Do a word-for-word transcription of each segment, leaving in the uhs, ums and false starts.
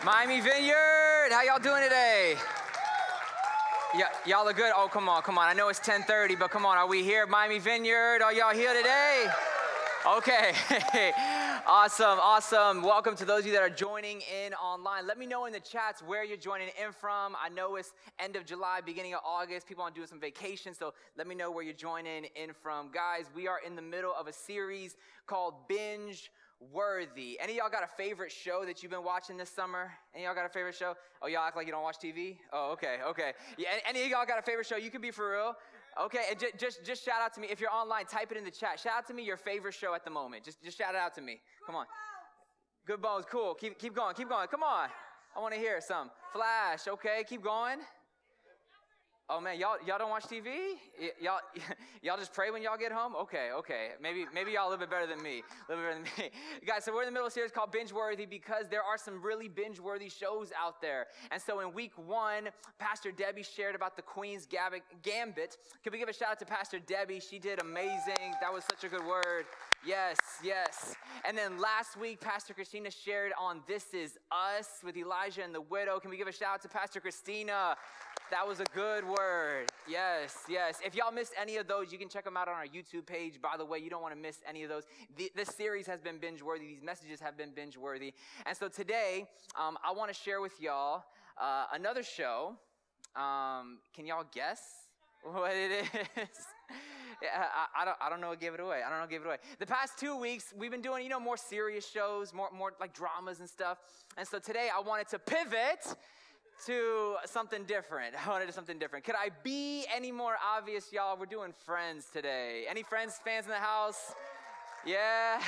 Miami Vineyard, how y'all doing today? Yeah, y'all are good? Oh, come on, come on. I know it's ten thirty, but come on. Are we here, Miami Vineyard? Are y'all here today? Okay. Awesome, awesome. Welcome to those of you that are joining in online. Let me know in the chats where you're joining in from. I know it's end of July, beginning of August. People are doing some vacation, so let me know where you're joining in from. Guys, we are in the middle of a series called Binge Worthy. Any of y'all got a favorite show that you've been watching this summer? Any of y'all got a favorite show? Oh, y'all act like you don't watch T V? Oh, okay, okay. Yeah, any of y'all got a favorite show? You can be for real. Okay, and just, just just shout out to me. If you're online, type it in the chat. Shout out to me your favorite show at the moment. Just just shout it out to me. Come on. Good Bones, cool. Keep keep going, keep going. Come on. I want to hear some. Flash, okay, keep going. Oh man, y'all y'all don't watch T V? Y- y'all y'all just pray when y'all get home? Okay, okay. Maybe maybe y'all a little bit better than me. A little bit better than me. Guys, so we're in the middle of a series called Binge Worthy because there are some really binge worthy shows out there. And so in week one, Pastor Debbie shared about the Queen's Gambit. Can we give a shout out to Pastor Debbie? She did amazing. That was such a good word. Yes, yes. And then last week, Pastor Christina shared on This Is Us with Elijah and the widow. Can we give a shout out to Pastor Christina? That was a good word. Yes, yes. If y'all missed any of those, you can check them out on our YouTube page. By the way, you don't want to miss any of those. The, this series has been binge-worthy. These messages have been binge-worthy. And so today, um, I want to share with y'all uh, another show. Um, can y'all guess what it is? Yeah, I, I don't. I don't know what gave it away. I don't know what gave it away. The past two weeks, we've been doing, you know, more serious shows, more, more like dramas and stuff. And so today, I wanted to pivot to something different. I wanted to do something different. Could I be any more obvious, y'all? We're doing Friends today. Any Friends fans in the house? Yeah.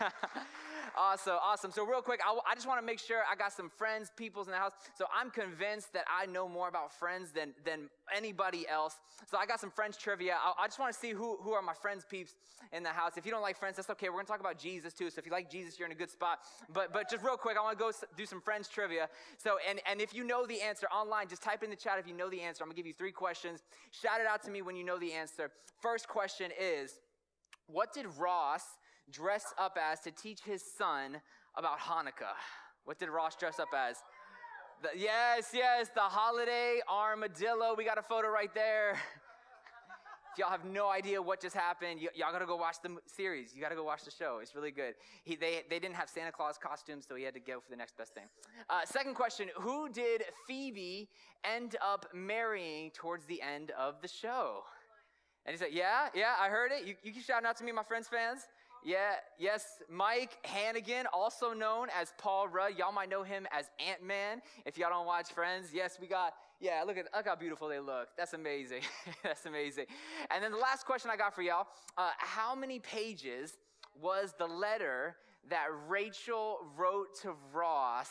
Awesome, awesome. So real quick, I, I just want to make sure I got some Friends peoples in the house. So I'm convinced that I know more about Friends than, than anybody else. So I got some Friends trivia. I, I just want to see who, who are my Friends peeps in the house. If you don't like Friends, that's okay. We're going to talk about Jesus too. So if you like Jesus, you're in a good spot. But but just real quick, I want to go do some Friends trivia. So and, and if you know the answer online, just type in the chat if you know the answer. I'm going to give you three questions. Shout it out to me when you know the answer. First question is, what did Ross dress up as to teach his son about Hanukkah? What did Ross dress up as? The, yes, yes, the holiday armadillo. We got a photo right there. If y'all have no idea what just happened, y- y'all got to go watch the series. You got to go watch the show. It's really good. He, they, they didn't have Santa Claus costumes, so he had to go for the next best thing. Uh, second question, who did Phoebe end up marrying towards the end of the show? And he said, yeah, yeah, I heard it. You, you keep shouting out to me, my Friends fans. Yeah, yes, Mike Hannigan, also known as Paul Rudd. Y'all might know him as Ant-Man if y'all don't watch Friends. Yes, we got, yeah, look at look how beautiful they look. That's amazing. That's amazing. And then the last question I got for y'all, uh, how many pages was the letter that Rachel wrote to Ross?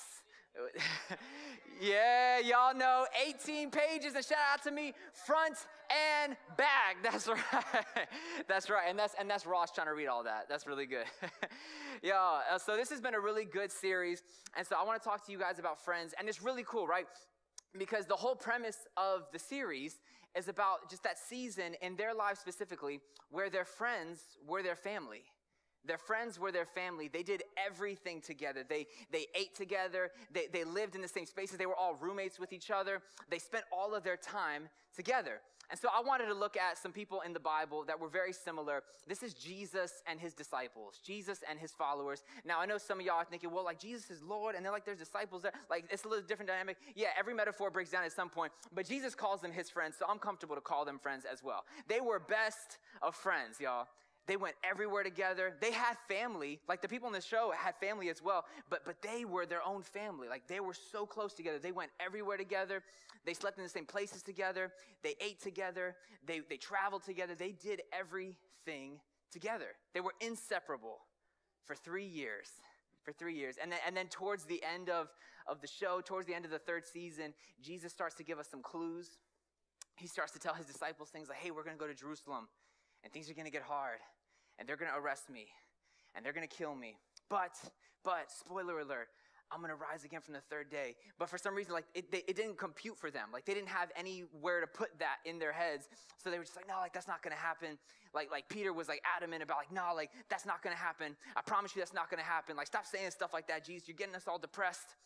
Yeah, y'all know, eighteen pages, and shout out to me, front and back. That's right. That's right. And that's and that's Ross trying to read all that. That's really good. Yeah, uh, so this has been a really good series. And so I want to talk to you guys about Friends. And it's really cool, right? Because the whole premise of the series is about just that season in their lives specifically where their friends were their family. Their friends were their family. They did everything together. They they ate together. They, they lived in the same spaces. They were all roommates with each other. They spent all of their time together. And so I wanted to look at some people in the Bible that were very similar. This is Jesus and his disciples, Jesus and his followers. Now, I know some of y'all are thinking, well, like Jesus is Lord, and they're like, there's disciples there. Like, it's a little different dynamic. Yeah, every metaphor breaks down at some point, but Jesus calls them his friends, so I'm comfortable to call them friends as well. They were best of friends, y'all. They went everywhere together. They had family. Like the people in the show had family as well, but but they were their own family. Like they were so close together. They went everywhere together. They slept in the same places together. They ate together. They they traveled together. They did everything together. They were inseparable for three years. For three years. And then and then towards the end of, of the show, towards the end of the third season, Jesus starts to give us some clues. He starts to tell his disciples things like, hey, we're going to go to Jerusalem, and things are going to get hard. And they're going to arrest me, and they're going to kill me. But, but, spoiler alert, I'm going to rise again from the third day. But for some reason, like, it, they, it didn't compute for them. Like, they didn't have anywhere to put that in their heads. So they were just like, no, like, that's not going to happen. Like, like Peter was, like, adamant about, like, no, like, that's not going to happen. I promise you that's not going to happen. Like, stop saying stuff like that, Jesus. You're getting us all depressed.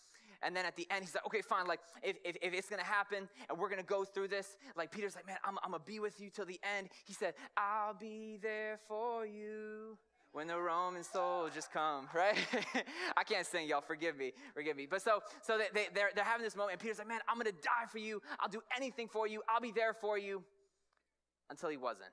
And then at the end, he's like, okay, fine. Like, if, if, if it's going to happen and we're going to go through this, like, Peter's like, man, I'm, I'm going to be with you till the end. He said, I'll be there for you when the Roman soldiers come, right? I can't sing, y'all. Forgive me. Forgive me. But so so they, they, they're, they're having this moment, and Peter's like, man, I'm going to die for you. I'll do anything for you. I'll be there for you. Until he wasn't.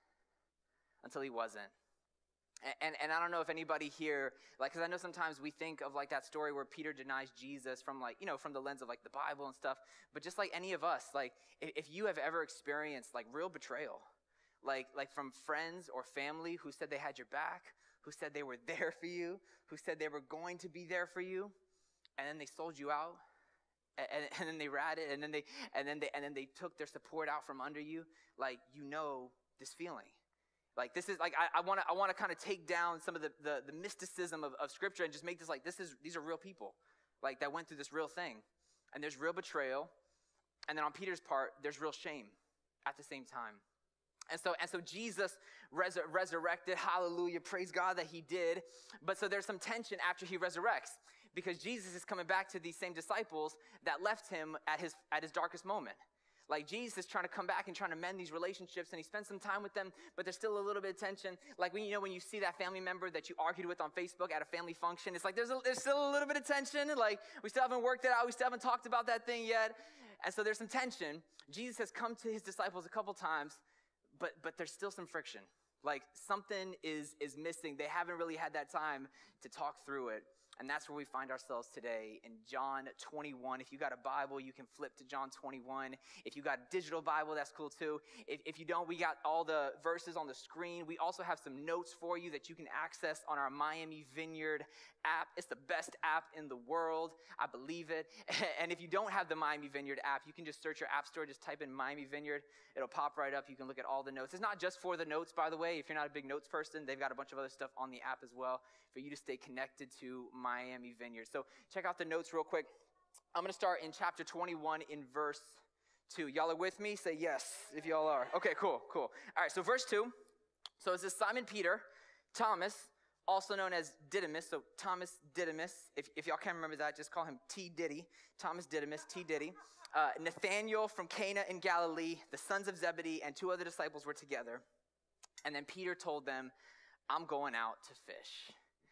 Until he wasn't. And, and, and I don't know if anybody here, like, because I know sometimes we think of, like, that story where Peter denies Jesus from, like, you know, from the lens of, like, the Bible and stuff. But just like any of us, like, if, if you have ever experienced, like, real betrayal, like, like from friends or family who said they had your back, who said they were there for you, who said they were going to be there for you, and then they sold you out, and, and, and then they ratted, and then they and then they and then they took their support out from under you, like, you know this feeling. Like, this is, like, I want to I want to kind of take down some of the, the, the mysticism of, of Scripture and just make this, like, this is these are real people, like, that went through this real thing. And there's real betrayal, and then on Peter's part, there's real shame at the same time. And so and so Jesus resur- resurrected, hallelujah, praise God that he did. But so there's some tension after he resurrects, because Jesus is coming back to these same disciples that left him at his at his darkest moment. Like, Jesus is trying to come back and trying to mend these relationships, and he spends some time with them, but there's still a little bit of tension. Like, when you know when you see that family member that you argued with on Facebook at a family function, it's like there's a, there's still a little bit of tension. Like, we still haven't worked it out. We still haven't talked about that thing yet. And so there's some tension. Jesus has come to his disciples a couple times, but but there's still some friction. Like, something is is missing. They haven't really had that time to talk through it. And that's where we find ourselves today, in John twenty-one. If you got a Bible, you can flip to John twenty-one. If you got a digital Bible, that's cool too. If, if you don't, we got all the verses on the screen. We also have some notes for you that you can access on our Miami Vineyard app. It's the best app in the world. I believe it. And if you don't have the Miami Vineyard app, you can just search your app store, just type in Miami Vineyard. It'll pop right up. You can look at all the notes. It's not just for the notes, by the way. If you're not a big notes person, they've got a bunch of other stuff on the app as well for you to stay connected to Miami Vineyard. So check out the notes real quick. I'm going to start in chapter twenty-one in verse two. Y'all are with me? Say yes if y'all are. Okay, cool, cool. All right, so verse two. So it says, Simon Peter, Thomas, also known as Didymus. So Thomas Didymus. If, if y'all can't remember that, just call him T. Diddy. Thomas Didymus, T. Diddy. Uh, Nathanael from Cana in Galilee, the sons of Zebedee, and two other disciples were together. And then Peter told them, I'm going out to fish.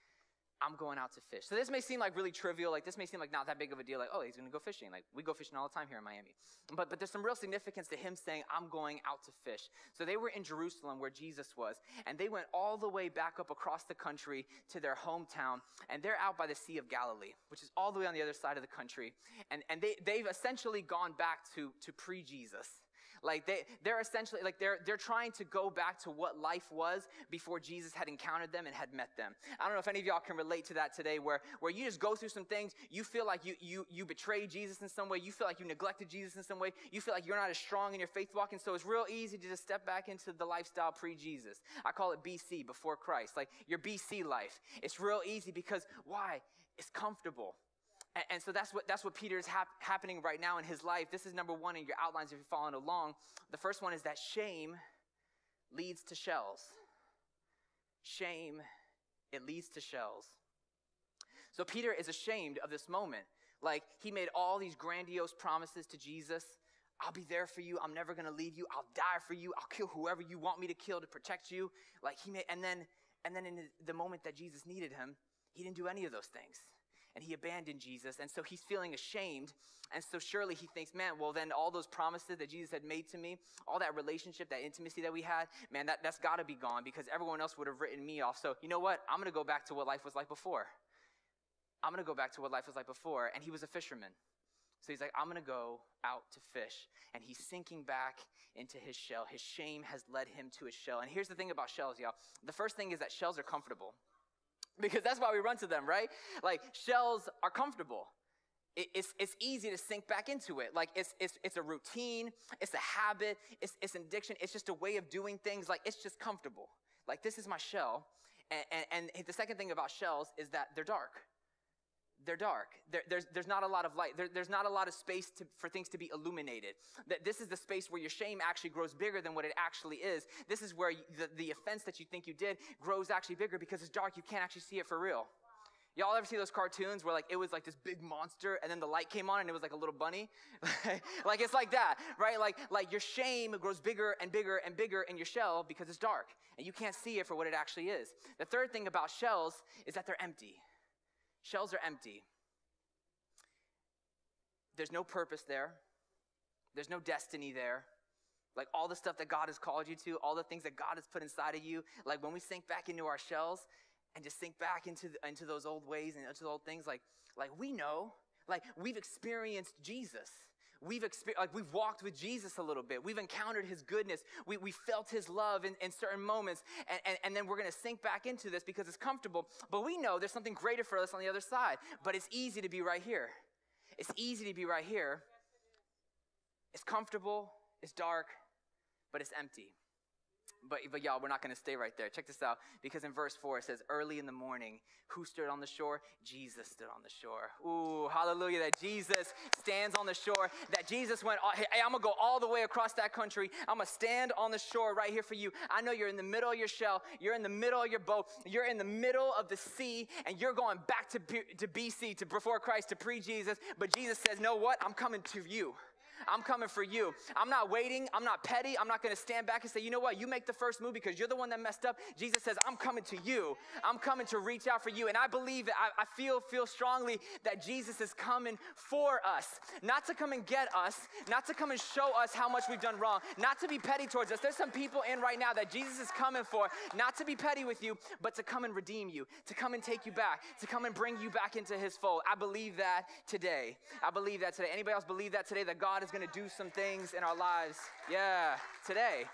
I'm going out to fish. So this may seem like really trivial. Like, this may seem like not that big of a deal. Like, oh, he's going to go fishing. Like, we go fishing all the time here in Miami. But but there's some real significance to him saying, I'm going out to fish. So they were in Jerusalem where Jesus was. And they went all the way back up across the country to their hometown. And they're out by the Sea of Galilee, which is all the way on the other side of the country. And and they, they've essentially gone back to, to pre-Jesus. Like, they, they're essentially, like, they're they're trying to go back to what life was before Jesus had encountered them and had met them. I don't know if any of y'all can relate to that today, where, where you just go through some things, you feel like you, you, you betrayed Jesus in some way, you feel like you neglected Jesus in some way, you feel like you're not as strong in your faith walk, and so it's real easy to just step back into the lifestyle pre-Jesus. I call it B C, before Christ, like your B C life. It's real easy because, why? It's comfortable. And, and so that's what that's what Peter's hap- happening right now in his life. This is number one in your outlines if you're following along. The first one is that shame leads to shells. Shame, it leads to shells. So Peter is ashamed of this moment. Like, he made all these grandiose promises to Jesus. I'll be there for you. I'm never going to leave you. I'll die for you. I'll kill whoever you want me to kill to protect you. Like, he made, and then, and then in the moment that Jesus needed him, he didn't do any of those things. And he abandoned Jesus, and so he's feeling ashamed, and so surely he thinks, man, well then all those promises that Jesus had made to me, all that relationship, that intimacy that we had, man, that, that's got to be gone, because everyone else would have written me off. So you know what? I'm going to go back to what life was like before. I'm going to go back to what life was like before, and he was a fisherman. So he's like, I'm going to go out to fish, and he's sinking back into his shell. His shame has led him to his shell, and here's the thing about shells, y'all. The first thing is that shells are comfortable. Because that's why we run to them, right? Like, shells are comfortable. It, it's it's easy to sink back into it. Like, it's it's it's a routine, it's a habit, it's it's an addiction, it's just a way of doing things. Like, it's just comfortable. Like, this is my shell. And, and, and the second thing about shells is that they're dark. They're dark. There, there's, there's not a lot of light. There, there's not a lot of space to, for things to be illuminated. That this is the space where your shame actually grows bigger than what it actually is. This is where you, the, the offense that you think you did grows actually bigger because it's dark. You can't actually see it for real. Y'all ever see those cartoons where like it was like this big monster and then the light came on and it was like a little bunny? Like it's like that, right? Like, like your shame grows bigger and bigger and bigger in your shell because it's dark and you can't see it for what it actually is. The third thing about shells is that they're empty. Shells are empty. There's no purpose there. There's no destiny there. Like all the stuff that God has called you to, all the things that God has put inside of you, like when we sink back into our shells, and just sink back into the, into those old ways and into the old things. Like, like we know, like we've experienced Jesus. We've exper- like we've walked with Jesus a little bit. We've encountered his goodness. We we felt his love in, in certain moments. And, and, and then we're going to sink back into this because it's comfortable. But we know there's something greater for us on the other side. But it's easy to be right here. It's easy to be right here. It's comfortable. It's dark. But it's empty. But, but y'all, we're not going to stay right there. Check this out. Because in verse four, it says, early in the morning, who stood on the shore? Jesus stood on the shore. Ooh, hallelujah, that Jesus stands on the shore. That Jesus went, hey, I'm going to go all the way across that country. I'm going to stand on the shore right here for you. I know you're in the middle of your shell. You're in the middle of your boat. You're in the middle of the sea. And you're going back to, to B C, to before Christ, to pre-Jesus. But Jesus says, know what? I'm coming to you. I'm coming for you. I'm not waiting. I'm not petty. I'm not going to stand back and say, you know what? You make the first move because you're the one that messed up. Jesus says, I'm coming to you. I'm coming to reach out for you. And I believe, I, I feel, feel strongly that Jesus is coming for us. Not to come and get us. Not to come and show us how much we've done wrong. Not to be petty towards us. There's some people in right now that Jesus is coming for. Not to be petty with you, but to come and redeem you. To come and take you back. To come and bring you back into his fold. I believe that today. I believe that today. Anybody else believe that today? That God is going to do some things in our lives. Yeah, today.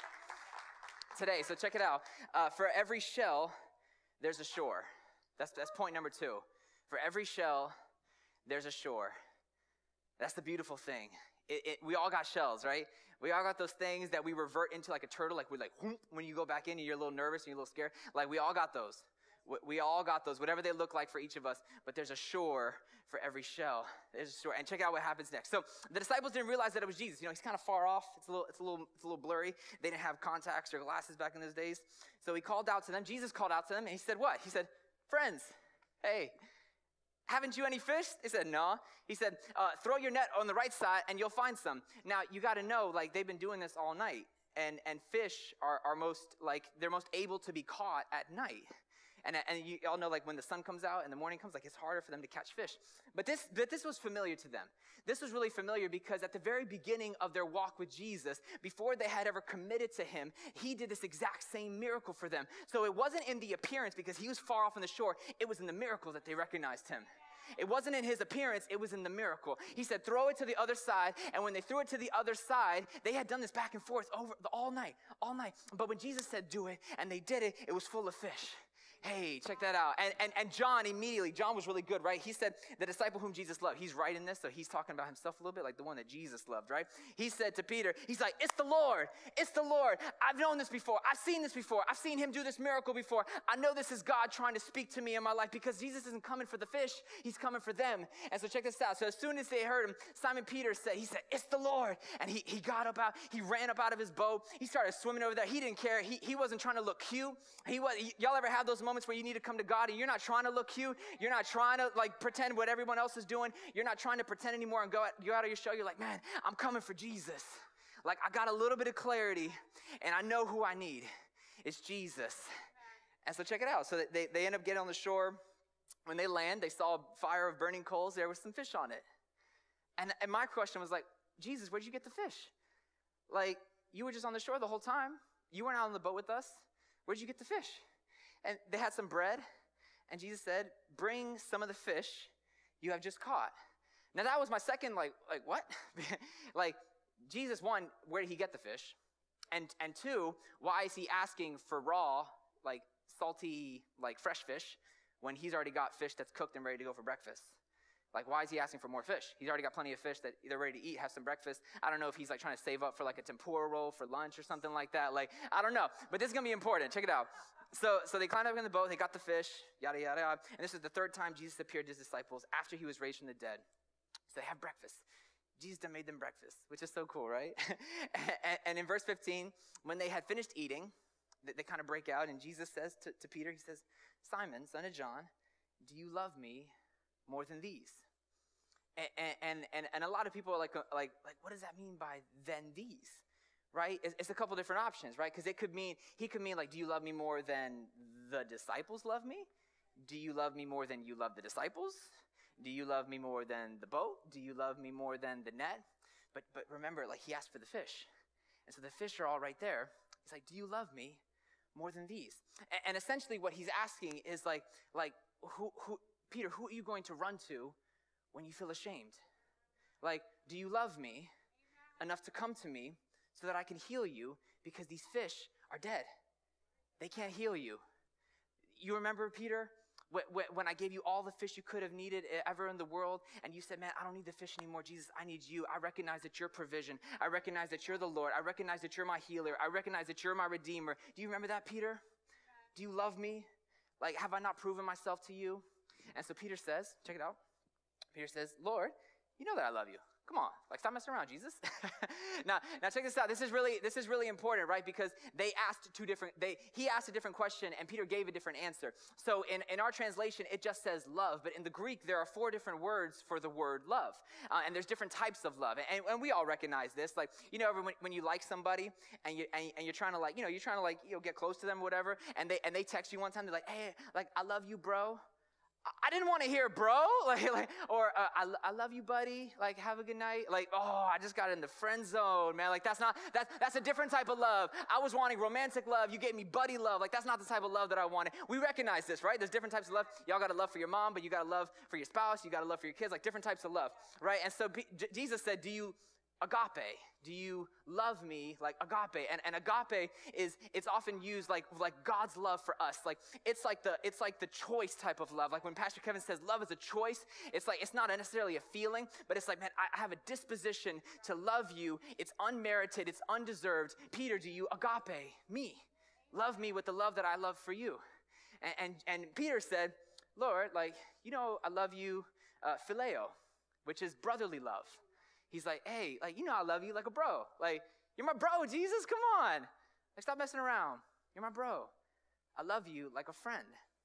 Today. So check it out. Uh, for every shell, there's a shore. That's, that's point number two. For every shell, there's a shore. That's the beautiful thing. It, it, we all got shells, right? We all got those things that we revert into like a turtle. Like we're like, whoop, when you go back in and you're a little nervous and you're a little scared. Like we all got those. We all got those, whatever they look like for each of us. But there's a shore for every shell. There's a shore. And check out what happens next. So the disciples didn't realize that it was Jesus. You know, he's kind of far off. It's a little, it's a little, it's a little blurry. They didn't have contacts or glasses back in those days. So he called out to them. Jesus called out to them, and he said, what? He said, friends, hey, haven't you any fish? They said, no. He said, uh, throw your net on the right side, and you'll find some. Now, you got to know, like, they've been doing this all night. And, and fish are, are most, like, they're most able to be caught at night. And, and you all know, like, when the sun comes out and the morning comes, like, it's harder for them to catch fish. But this, but this was familiar to them. This was really familiar because at the very beginning of their walk with Jesus, before they had ever committed to him, he did this exact same miracle for them. So it wasn't in the appearance because he was far off on the shore. It was in the miracle that they recognized him. It wasn't in his appearance, it was in the miracle. He said, throw it to the other side. And when they threw it to the other side, they had done this back and forth over all night, all night. But when Jesus said, do it, and they did it, it was full of fish. Hey, check that out. And, and and John immediately, John was really good, right? He said, the disciple whom Jesus loved. He's writing this, so he's talking about himself a little bit, like the one that Jesus loved, right? He said to Peter, he's like, it's the Lord. It's the Lord. I've known this before. I've seen this before. I've seen him do this miracle before. I know this is God trying to speak to me in my life because Jesus isn't coming for the fish. He's coming for them. And so check this out. So as soon as they heard him, Simon Peter said, he said, it's the Lord. And he, he got up out, he ran up out of his boat. He started swimming over there. He didn't care. He, he wasn't trying to look cute. He was, y'all ever have those moments where you need to come to God and you're not trying to look cute. You're not trying to like pretend what everyone else is doing. You're not trying to pretend anymore and go out, go out of your show. You're like, man, I'm coming for Jesus. Like I got a little bit of clarity and I know who I need. It's Jesus. And so check it out. So they, they end up getting on the shore. When they land, they saw a fire of burning coals. There was some fish on it. And, and my question was like, Jesus, where'd you get the fish? Like you were just on the shore the whole time. You weren't out on the boat with us. Where'd you get the fish? And they had some bread, and Jesus said, bring some of the fish you have just caught. Now that was my second, like, like what? Like, Jesus, one, where did he get the fish? And and two, why is he asking for raw, like, salty, like, fresh fish when he's already got fish that's cooked and ready to go for breakfast? Like, why is he asking for more fish? He's already got plenty of fish that they're ready to eat, have some breakfast. I don't know if he's, like, trying to save up for, like, a tempura roll for lunch or something like that. Like, I don't know. But this is going to be important. Check it out. So so they climbed up in the boat. They got the fish, yada, yada, yada. And this is the third time Jesus appeared to his disciples after he was raised from the dead. So they have breakfast. Jesus made them breakfast, which is so cool, right? and, and in verse fifteen, when they had finished eating, they, they kind of break out. And Jesus says to, to Peter, he says, Simon, son of John, do you love me more than these? And, and, and, and a lot of people are like, like, like, what does that mean by than these? Right? It's, it's a couple different options, right? Because it could mean, he could mean like, do you love me more than the disciples love me? Do you love me more than you love the disciples? Do you love me more than the boat? Do you love me more than the net? But but remember, like he asked for the fish. And so the fish are all right there. He's like, do you love me more than these? And, and essentially what he's asking is like, like who, who, Peter, who are you going to run to when you feel ashamed? Like, do you love me enough to come to me so that I can heal you, because these fish are dead? They can't heal you. You remember, Peter, when I gave you all the fish you could have needed ever in the world, and you said, man, I don't need the fish anymore, Jesus, I need you. I recognize that you're provision. I recognize that you're the Lord. I recognize that you're my healer. I recognize that you're my redeemer. Do you remember that, Peter? Do you love me? Like, have I not proven myself to you? And so Peter says, check it out. Peter says, Lord, you know that I love you. Come on, like stop messing around, Jesus. now, now check this out. This is really, this is really important, right? Because they asked two different, they, he asked a different question and Peter gave a different answer. So in, in our translation, it just says love, but in the Greek, there are four different words for the word love. Uh, and there's different types of love. And, and we all recognize this. Like, you know, when, when you like somebody and you, and, and you're trying to like, you know, you're trying to like, you know, get close to them or whatever. And they, and they text you one time, they're like, hey, like, I love you, bro. I didn't want to hear bro, like, like or uh, I, I love you, buddy, like, have a good night. Like, oh, I just got in the friend zone, man. Like, that's not, that's, that's a different type of love. I was wanting romantic love. You gave me buddy love. Like, that's not the type of love that I wanted. We recognize this, right? There's different types of love. Y'all got a love for your mom, but you got a love for your spouse. You got a love for your kids, like different types of love, right? And so P- J- Jesus said, do you agape? Do you love me like agape? And, and agape is, it's often used like, like God's love for us. Like, it's like the, it's like the choice type of love. Like when Pastor Kevin says love is a choice, it's like, it's not necessarily a feeling, but it's like, man, I have a disposition to love you. It's unmerited. It's undeserved. Peter, do you agape me? Love me with the love that I love for you. And, and, and Peter said, Lord, like, you know, I love you, uh, phileo, which is brotherly love. He's like, hey, like, you know I love you like a bro. Like, you're my bro, Jesus, come on. Like, stop messing around. You're my bro. I love you like a friend.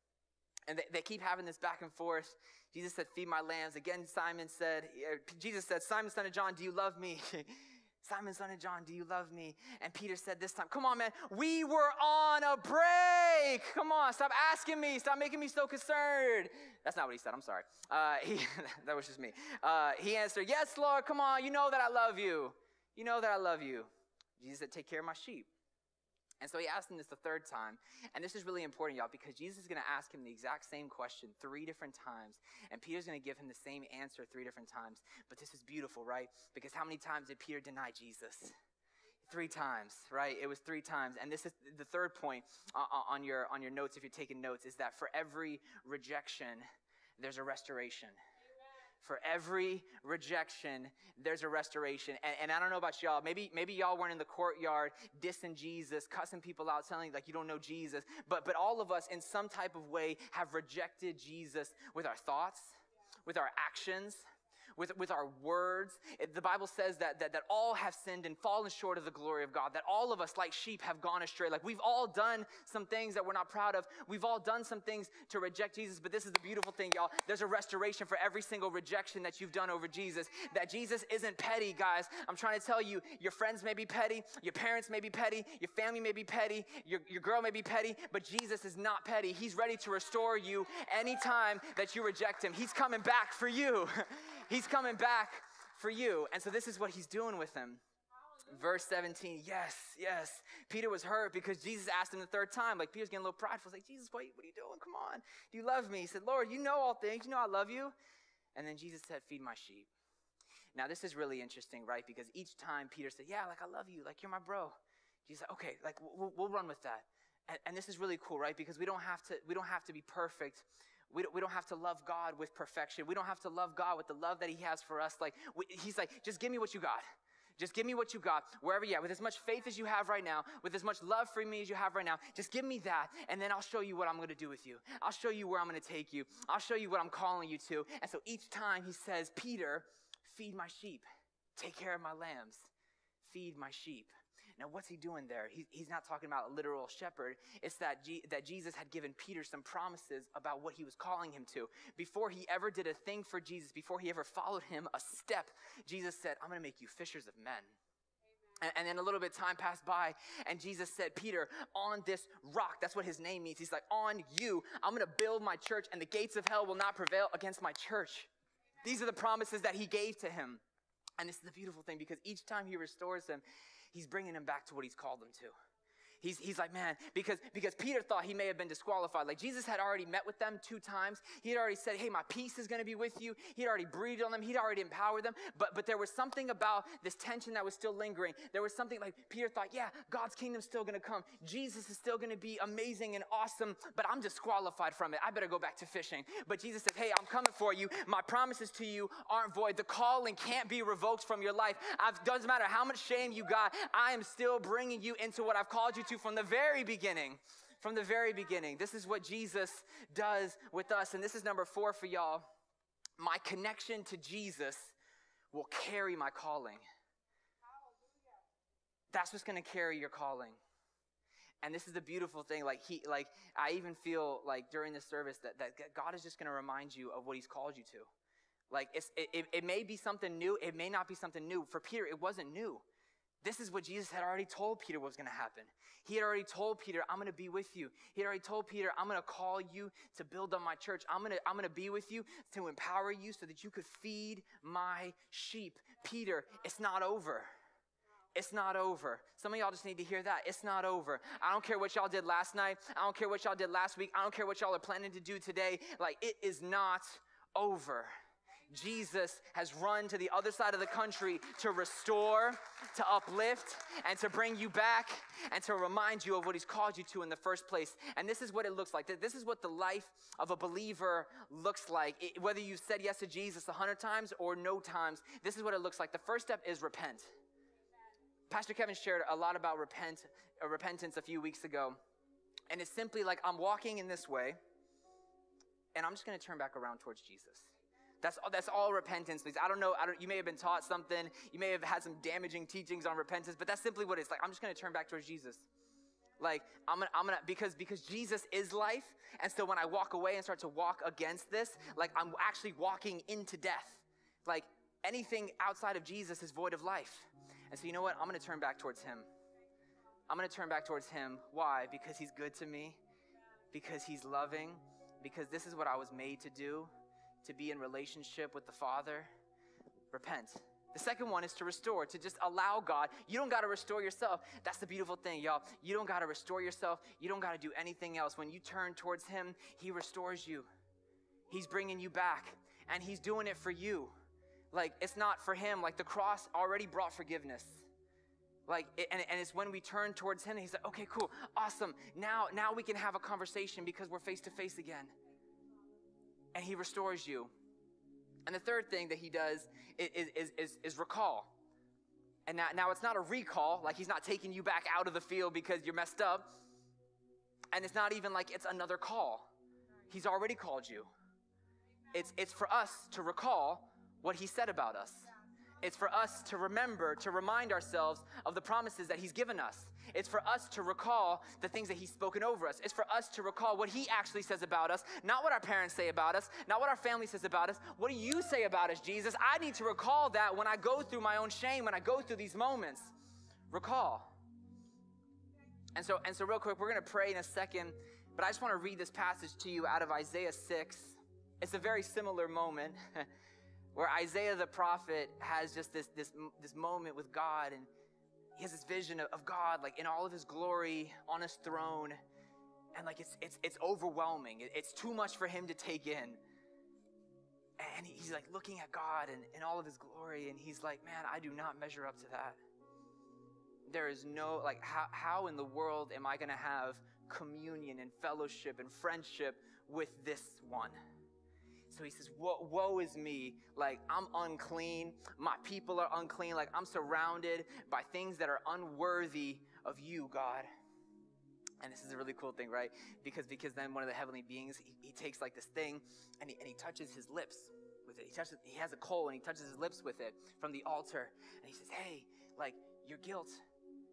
And they, they keep having this back and forth. Jesus said, feed my lambs. Again, Simon said, Jesus said, Simon, son of John, do you love me? Simon, son of John, do you love me? And Peter said this time, come on, man, we were on a break. Come on, stop asking me. Stop making me so concerned. That's not what he said. I'm sorry. Uh, he, that was just me. Uh, he answered, yes, Lord, come on. You know that I love you. You know that I love you. Jesus said, take care of my sheep. And so he asked him this the third time. And this is really important, y'all, because Jesus is going to ask him the exact same question three different times. And Peter's going to give him the same answer three different times. But this is beautiful, right? Because how many times did Peter deny Jesus? Three times, right? It was three times. And this is the third point on your, on your notes, if you're taking notes, is that for every rejection, there's a restoration. For every rejection, there's a restoration. And, and I don't know about y'all. Maybe, maybe y'all weren't in the courtyard dissing Jesus, cussing people out, telling like you don't know Jesus. But, but all of us in some type of way have rejected Jesus with our thoughts, with our actions, with, with our words. It, the Bible says that, that, that all have sinned and fallen short of the glory of God, that all of us like sheep have gone astray. Like we've all done some things that we're not proud of. We've all done some things to reject Jesus, but this is the beautiful thing, y'all. There's a restoration for every single rejection that you've done over Jesus, that Jesus isn't petty, guys. I'm trying to tell you, your friends may be petty, your parents may be petty, your family may be petty, your, your girl may be petty, but Jesus is not petty. He's ready to restore you anytime that you reject him. He's coming back for you. He's coming back for you. And so this is what he's doing with him. Verse seventeen, yes, yes. Peter was hurt because Jesus asked him the third time. Like, Peter's getting a little prideful. He's like, Jesus, what, what are you doing? Come on. Do you love me? He said, Lord, you know all things. You know I love you. And then Jesus said, feed my sheep. Now, this is really interesting, right? Because each time Peter said, yeah, like, I love you. Like, you're my bro. Jesus said, okay, like, we'll, we'll run with that. And, and this is really cool, right? Because we don't have to, we don't have to be perfect. We don't, we don't have to love God with perfection. We don't have to love God with the love that he has for us. Like, we, he's like, just give me what you got. Just give me what you got, wherever you're at, with as much faith as you have right now, with as much love for me as you have right now. Just give me that, and then I'll show you what I'm going to do with you. I'll show you where I'm going to take you. I'll show you what I'm calling you to. And so each time he says, Peter, feed my sheep. Take care of my lambs. Feed my sheep. Now, what's he doing there? He, he's not talking about a literal shepherd. It's that, G, that Jesus had given Peter some promises about what he was calling him to. Before he ever did a thing for Jesus, before he ever followed him a step, Jesus said, I'm going to make you fishers of men. And then a little bit of time passed by, and Jesus said, Peter, on this rock, that's what his name means. He's like, on you, I'm going to build my church, and the gates of hell will not prevail against my church. These are the promises that he gave to him. And this is the beautiful thing, because each time he restores him, he's bringing him back to what he's called him to. He's, he's like, man, because, because Peter thought he may have been disqualified. Like, Jesus had already met with them two times. He had already said, hey, my peace is going to be with you. He had already breathed on them. He'd already empowered them. But, but there was something about this tension that was still lingering. There was something like Peter thought, yeah, God's kingdom's still going to come. Jesus is still going to be amazing and awesome, but I'm disqualified from it. I better go back to fishing. But Jesus says, hey, I'm coming for you. My promises to you aren't void. The calling can't be revoked from your life. It doesn't matter how much shame you got. I am still bringing you into what I've called you to from the very beginning, from the very beginning. This is what Jesus does with us. And this is number four for y'all. My connection to Jesus will carry my calling. That's what's going to carry your calling. And this is the beautiful thing. Like he, like I even feel like during this service that, that God is just going to remind you of what he's called you to. Like it's, it, it may be something new. It may not be something new. For Peter, it wasn't new. This is what Jesus had already told Peter was going to happen. He had already told Peter, I'm going to be with you. He had already told Peter, I'm going to call you to build on my church. I'm going to, I'm going to be with you to empower you so that you could feed my sheep. Peter, it's not over. It's not over. Some of y'all just need to hear that. It's not over. I don't care what y'all did last night. I don't care what y'all did last week. I don't care what y'all are planning to do today. Like, it is not over. Jesus has run to the other side of the country to restore, to uplift, and to bring you back, and to remind you of what he's called you to in the first place. And this is what it looks like. This is what the life of a believer looks like. It, whether you said yes to Jesus a hundred times or no times, this is what it looks like. The first step is repent. Pastor Kevin shared a lot about repent, uh, repentance a few weeks ago. And it's simply like, I'm walking in this way, and I'm just going to turn back around towards Jesus. That's, that's all repentance means. I don't know, I don't, you may have been taught something, you may have had some damaging teachings on repentance, but that's simply what it's like. I'm just going to turn back towards Jesus. Like, I'm gonna, I'm gonna, because, because Jesus is life, and so when I walk away and start to walk against this, like, I'm actually walking into death. Like, anything outside of Jesus is void of life. And so you know what? I'm going to turn back towards him. I'm going to turn back towards him. Why? Because he's good to me, because he's loving, because this is what I was made to do. To be in relationship with the Father. Repent. The second one is to restore, to just allow God. You don't got to restore yourself. That's the beautiful thing, y'all. You don't got to restore yourself. You don't got to do anything else. When you turn towards him, he restores you. He's bringing you back, and he's doing it for you. Like, it's not for him. Like, the cross already brought forgiveness. Like, and, and it's when we turn towards him, and he's like, okay, cool, awesome. Now, now we can have a conversation because we're face to face again. And he restores you. And the third thing that he does is, is, is, is recall. And now, now it's not a recall, like he's not taking you back out of the field because you're messed up. And it's not even like it's another call. He's already called you. It's, it's for us to recall what he said about us. It's for us to remember, to remind ourselves of the promises that he's given us. It's for us to recall the things that he's spoken over us. It's for us to recall what he actually says about us, not what our parents say about us, not what our family says about us. What do you say about us, Jesus? I need to recall that when I go through my own shame, when I go through these moments. Recall. And so, and so real quick, we're going to pray in a second, but I just want to read this passage to you out of Isaiah six. It's a very similar moment. Where Isaiah the prophet has just this, this, this moment with God, and he has this vision of, of God, like in all of his glory on his throne. And like, it's, it's, it's overwhelming. It, it's too much for him to take in. And he's like looking at God and in all of his glory. And he's like, man, I do not measure up to that. There is no, like, how, how in the world am I going to have communion and fellowship and friendship with this one? So he says, woe, woe is me. Like, I'm unclean. My people are unclean. Like, I'm surrounded by things that are unworthy of you, God. And this is a really cool thing, right? Because because then one of the heavenly beings, he, he takes like this thing and he, and he touches his lips with it. He touches, he has a coal and he touches his lips with it from the altar. And he says, hey, like, your guilt,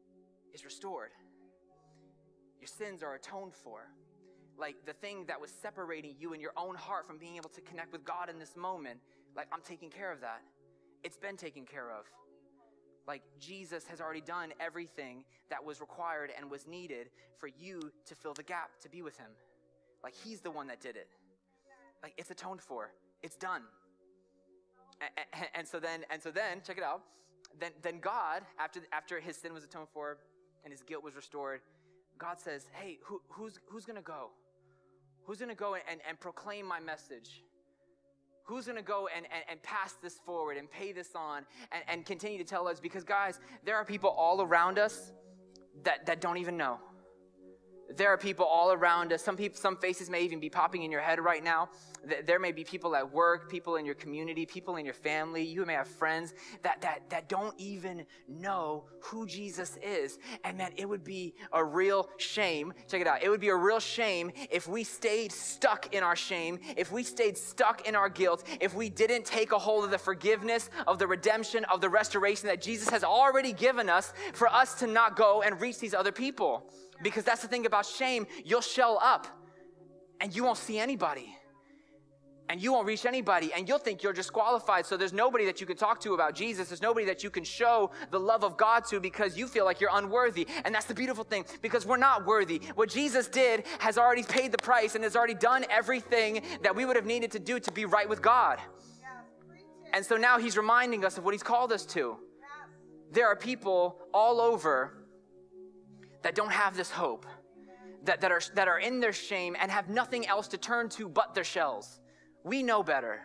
is restored. Your sins are atoned for. Like the thing that was separating you in your own heart from being able to connect with God in this moment, like I'm taking care of that. It's been taken care of. Like Jesus has already done everything that was required and was needed for you to fill the gap, to be with him. Like he's the one that did it. Like it's atoned for. It's done. And, and, and so then, and so then, check it out. Then, then God, after after his sin was atoned for and his guilt was restored, God says, hey, who, who's who's gonna go? Who's gonna go and, and proclaim my message? Who's gonna go and, and, and pass this forward and pay this on and, and continue to tell us? Because guys, there are people all around us that, that don't even know. There are people all around us. Some people, some faces may even be popping in your head right now. There may be people at work, people in your community, people in your family. You may have friends that, that, that don't even know who Jesus is. And man, it would be a real shame. Check it out. It would be a real shame if we stayed stuck in our shame, if we stayed stuck in our guilt, if we didn't take a hold of the forgiveness, of the redemption, of the restoration that Jesus has already given us, for us to not go and reach these other people. Because that's the thing about shame. You'll shell up and you won't see anybody. And you won't reach anybody. And you'll think you're disqualified. So there's nobody that you can talk to about Jesus. There's nobody that you can show the love of God to because you feel like you're unworthy. And that's the beautiful thing, because we're not worthy. What Jesus did has already paid the price and has already done everything that we would have needed to do to be right with God. And so now he's reminding us of what he's called us to. There are people all over that don't have this hope, that, that, are, that are in their shame and have nothing else to turn to but their shells. We know better.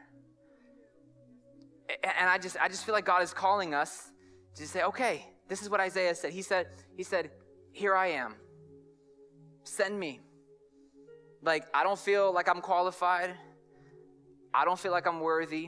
And I just I just feel like God is calling us to say, okay, this is what Isaiah said. He said, he said, here I am. Send me. Like, I don't feel like I'm qualified. I don't feel like I'm worthy.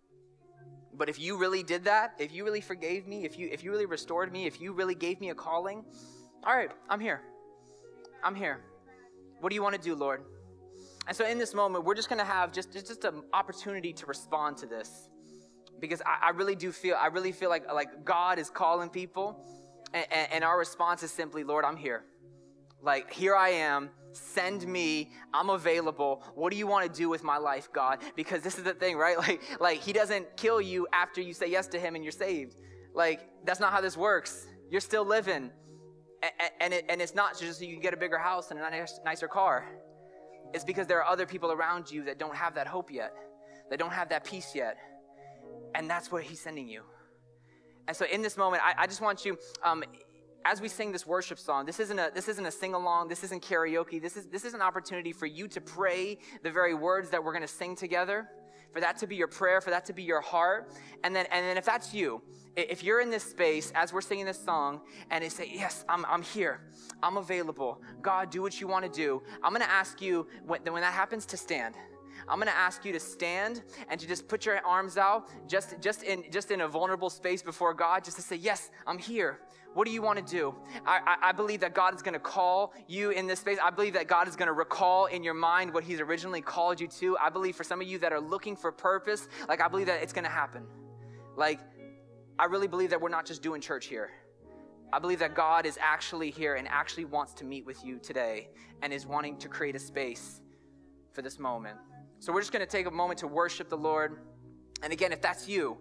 But if you really did that, if you really forgave me, if you if you really restored me, if you really gave me a calling, all right, I'm here. I'm here. What do you want to do, Lord? And so in this moment, we're just going to have just, just, just an opportunity to respond to this. Because I, I really do feel, I really feel like, like God is calling people. And, and, and our response is simply, Lord, I'm here. Like, here I am. Send me. I'm available. What do you want to do with my life, God? Because this is the thing, right? Like, like he doesn't kill you after you say yes to him and you're saved. Like, that's not how this works. You're still living. And, it, and it's not just so you can get a bigger house and a nice, nicer car. It's because there are other people around you that don't have that hope yet, that don't have that peace yet. And that's where he's sending you. And so in this moment, I, I just want you, um, as we sing this worship song, this isn't a this isn't a sing-along, this isn't karaoke, this is this is an opportunity for you to pray the very words that we're going to sing together, for that to be your prayer, for that to be your heart. And then and then if that's you, if you're in this space as we're singing this song and they say, yes, I'm I'm here, I'm available, God, do what you want to do, I'm going to ask you, when, when that happens, to stand. I'm going to ask you to stand and to just put your arms out, just, just, in, just in a vulnerable space before God, just to say, yes, I'm here. What do you want to do? I, I, I believe that God is going to call you in this space. I believe that God is going to recall in your mind what he's originally called you to. I believe for some of you that are looking for purpose, like I believe that it's going to happen. Like, I really believe that we're not just doing church here. I believe that God is actually here and actually wants to meet with you today and is wanting to create a space for this moment. So we're just going to take a moment to worship the Lord. And again, if that's you,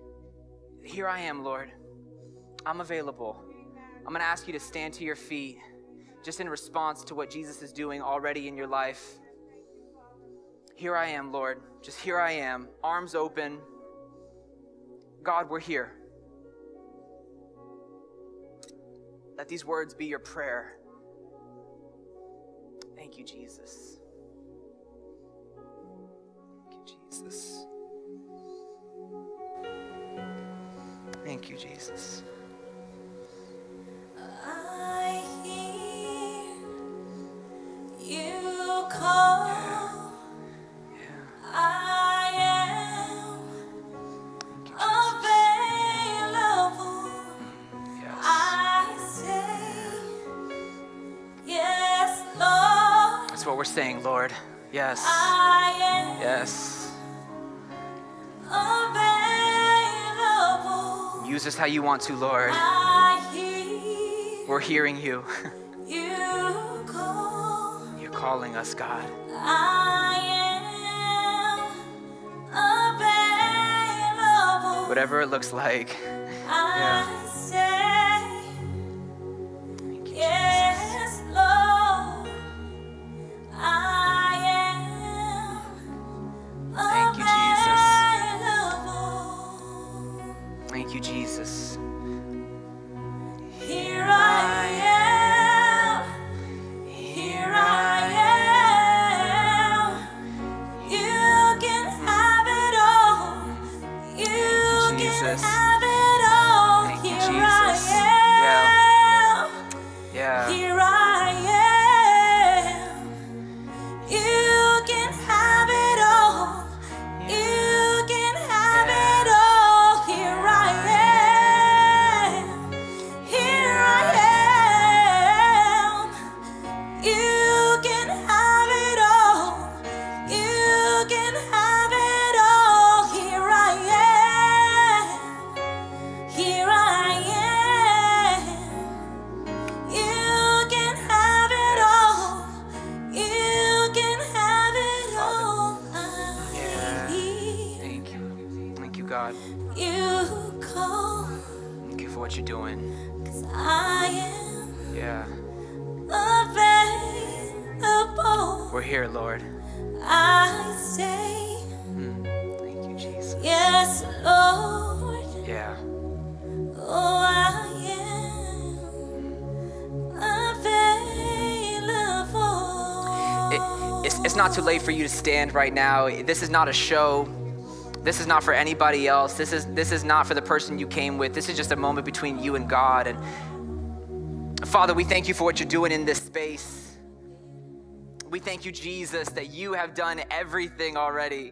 here I am, Lord. I'm available. I'm going to ask you to stand to your feet just in response to what Jesus is doing already in your life. Here I am, Lord. Just here I am. Arms open. God, we're here. Let these words be your prayer. Thank you, Jesus. Jesus. Thank you, Jesus. I hear you call. Yeah. Yeah. I am available. Yes. I say, yes, Lord. That's what we're saying, Lord. Yes. I am Yes. available. Use us how you want to, Lord. I hear We're we're hearing you. You call. You're calling us, God. I am available. Whatever it looks like. I say, Thank you, yes, Lord. I am Thank you, Jesus. available. Thank you, Jesus. Here I am. Here I am. You can have it all. You can Jesus. have it all. Thank you, Here Jesus. I am. Yeah. Here I am. You can have it all. You can have it all. Here I am. Here I am. You can have it all. You can have it all. Here I am. Here I am. You can have it all. You can have it all. Yeah. I need Thank you. Thank you, God. you call. Thank you for what you're doing. 'Cause I am Yeah. available. We're here, Lord. I say, Mm. Thank you, Jesus. yes, Lord. Yeah. Oh, I am available. It, it's, it's not too late for you to stand right now. This is not a show. This is not for anybody else. This is this is not for the person you came with. This is just a moment between you and God. And Father, we thank you for what you're doing in this space. We thank you, Jesus, that you have done everything already.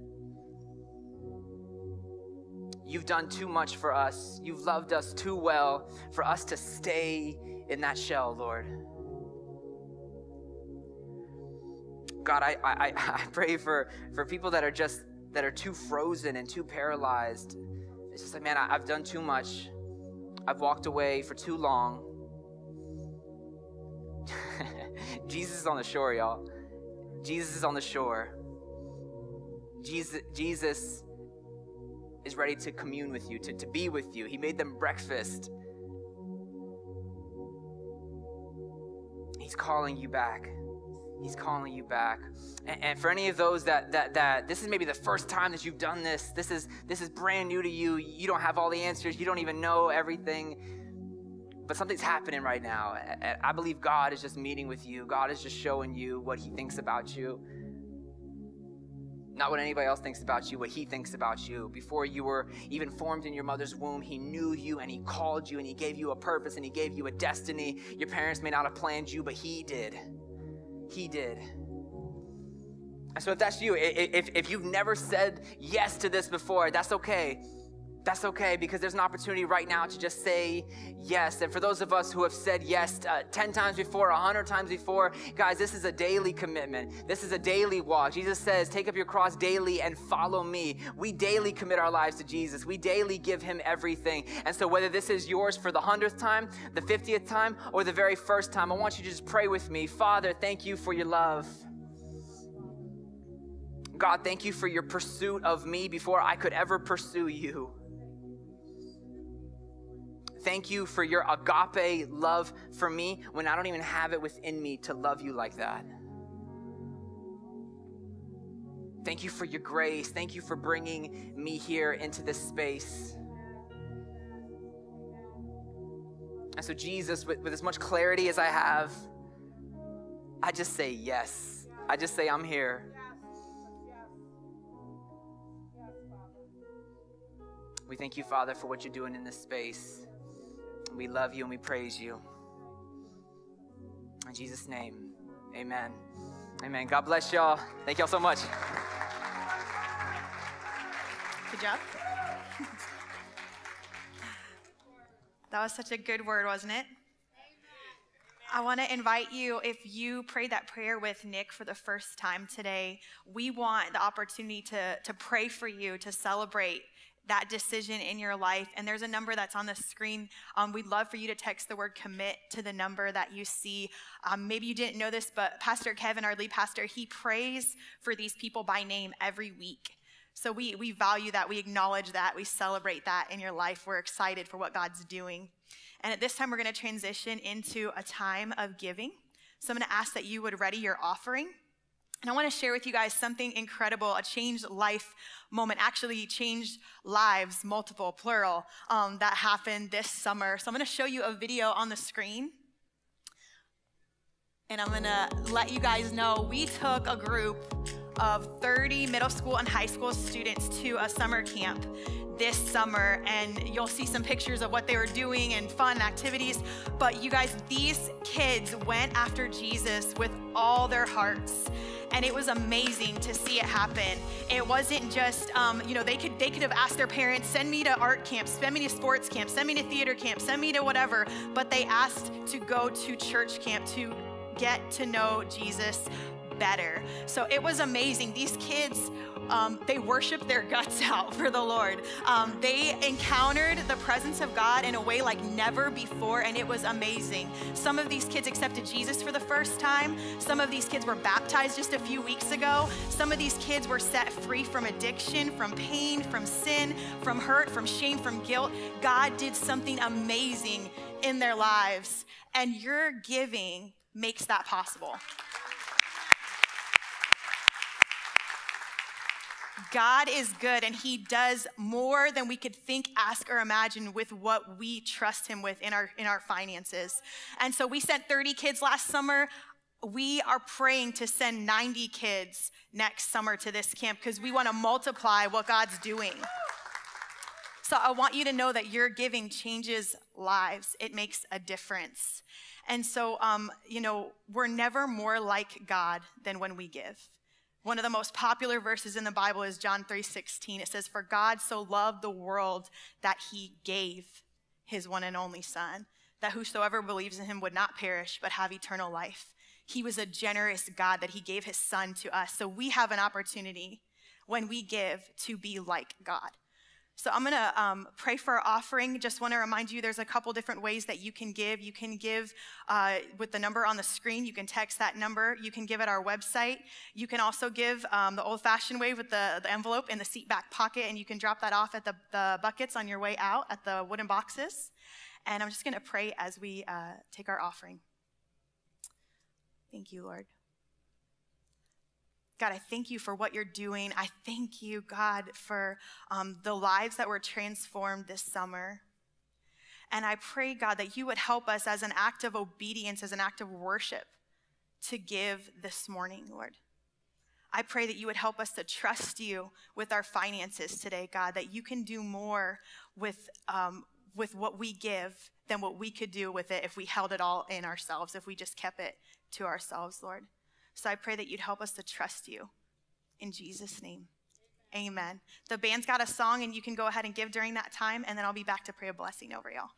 You've done too much for us. You've loved us too well for us to stay in that shell, Lord. God, I, I, I pray for, for people that are just, that are too frozen and too paralyzed. It's just like, man, I, I've done too much. I've walked away for too long. Jesus is on the shore, y'all. Jesus is on the shore. Jesus, Jesus is ready to commune with you, to, to be with you. He made them breakfast. He's calling you back. He's calling you back. And, and for any of those that, that that this is maybe the first time that you've done this, this is this is brand new to you. You don't have all the answers. You don't even know everything. But something's happening right now. And I believe God is just meeting with you. God is just showing you what he thinks about you. Not what anybody else thinks about you, what he thinks about you. Before you were even formed in your mother's womb, he knew you and he called you and he gave you a purpose and he gave you a destiny. Your parents may not have planned you, but he did. He did. And so if that's you, if, if you've never said yes to this before, that's okay. That's okay, because there's an opportunity right now to just say yes. And for those of us who have said yes uh, ten times before, a hundred times before, guys, this is a daily commitment. This is a daily walk. Jesus says, take up your cross daily and follow me. We daily commit our lives to Jesus. We daily give him everything. And so whether this is yours for the hundredth time, the fiftieth time, or the very first time, I want you to just pray with me. Father, thank you for your love. God, thank you for your pursuit of me before I could ever pursue you. Thank you for your agape love for me when I don't even have it within me to love you like that. Thank you for your grace. Thank you for bringing me here into this space. And so Jesus, with, with as much clarity as I have, I just say yes. I just say I'm here. We thank you, Father, for what you're doing in this space. We love you and we praise you. In Jesus' name, amen. Amen. God bless y'all. Thank y'all so much. Good job. That was such a good word, wasn't it? I want to invite you, if you prayed that prayer with Nick for the first time today, we want the opportunity to, to pray for you, to celebrate that decision in your life. And there's a number that's on the screen. Um, we'd love for you to text the word commit to the number that you see. Um, maybe you didn't know this, but Pastor Kevin, our lead pastor, he prays for these people by name every week. So we, we value that. We acknowledge that. We celebrate that in your life. We're excited for what God's doing. And at this time, we're going to transition into a time of giving. So I'm going to ask that you would ready your offering. And I want to share with you guys something incredible, a changed life moment, actually changed lives, multiple, plural, um, that happened this summer. So I'm going to show you a video on the screen. And I'm going to let you guys know we took a group of thirty middle school and high school students to a summer camp this summer, and you'll see some pictures of what they were doing and fun activities. But you guys, these kids went after Jesus with all their hearts, and it was amazing to see it happen. It wasn't just, um, you know, they could they could have asked their parents, send me to art camp, send me to sports camp, send me to theater camp, send me to whatever, but they asked to go to church camp to get to know Jesus better. So it was amazing. These kids, um, they worshiped their guts out for the Lord. Um, they encountered the presence of God in a way like never before, and it was amazing. Some of these kids accepted Jesus for the first time. Some of these kids were baptized just a few weeks ago. Some of these kids were set free from addiction, from pain, from sin, from hurt, from shame, from guilt. God did something amazing in their lives, and your giving makes that possible. God is good, and he does more than we could think, ask, or imagine with what we trust him with in our in our finances. And so we sent thirty kids last summer. We are praying to send ninety kids next summer to this camp because we want to multiply what God's doing. So I want you to know that your giving changes lives. It makes a difference. And so, um, you know, we're never more like God than when we give. One of the most popular verses in the Bible is John three sixteen. It says, "For God so loved the world that he gave his one and only son, that whosoever believes in him would not perish, but have eternal life." He was a generous God that he gave his son to us. So we have an opportunity when we give to be like God. So I'm going to um, pray for our offering. Just want to remind you, there's a couple different ways that you can give. You can give uh, with the number on the screen. You can text that number. You can give at our website. You can also give um, the old-fashioned way with the, the envelope in the seat back pocket, and you can drop that off at the, the buckets on your way out at the wooden boxes. And I'm just going to pray as we uh, take our offering. Thank you, Lord. God, I thank you for what you're doing. I thank you, God, for um, the lives that were transformed this summer. And I pray, God, that you would help us as an act of obedience, as an act of worship, to give this morning, Lord. I pray that you would help us to trust you with our finances today, God, that you can do more with, um, with what we give than what we could do with it if we held it all in ourselves, if we just kept it to ourselves, Lord. So I pray that you'd help us to trust you. In Jesus' name, amen. The band's got a song, and you can go ahead and give during that time, and then I'll be back to pray a blessing over y'all.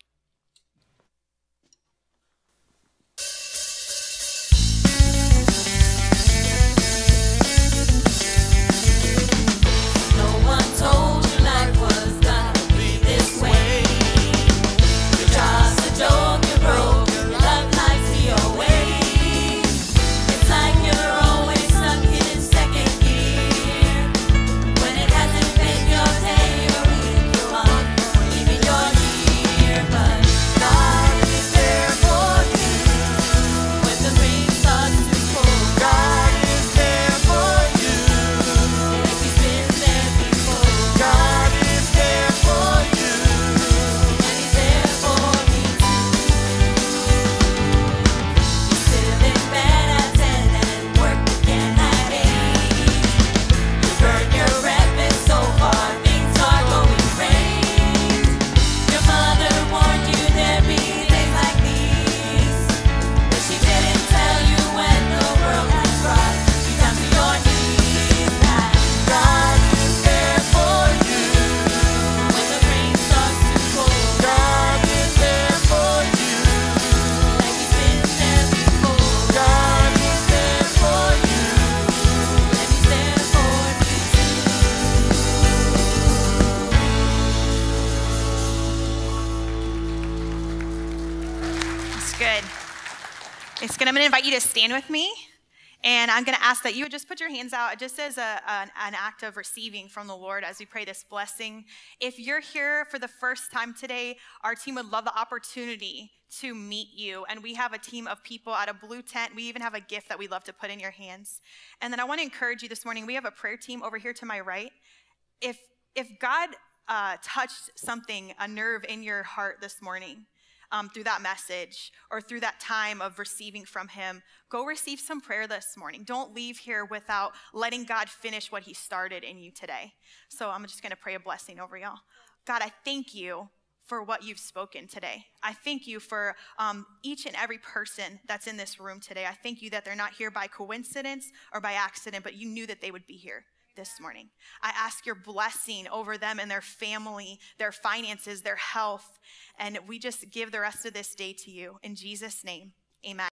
No one told you life was gonna be this way. Your job's a joke, you're broke, your love life's your way. It's like you're always stuck in second gear. When it hasn't been your day, your week, your month, even your year. But just gonna, I'm gonna invite you to stand with me. And I'm going to ask that you would just put your hands out just as a, an, an act of receiving from the Lord as we pray this blessing. If you're here for the first time today, our team would love the opportunity to meet you. And we have a team of people at a blue tent. We even have a gift that we'd love to put in your hands. And then I want to encourage you this morning. We have a prayer team over here to my right. If, if God uh, touched something, a nerve in your heart this morning, Um, through that message or through that time of receiving from him, go receive some prayer this morning. Don't leave here without letting God finish what he started in you today. So I'm just going to pray a blessing over y'all. God, I thank you for what you've spoken today. I thank you for um, each and every person that's in this room today. I thank you that they're not here by coincidence or by accident, but you knew that they would be here this morning. I ask your blessing over them and their family, their finances, their health, and we just give the rest of this day to you. In Jesus' name, amen.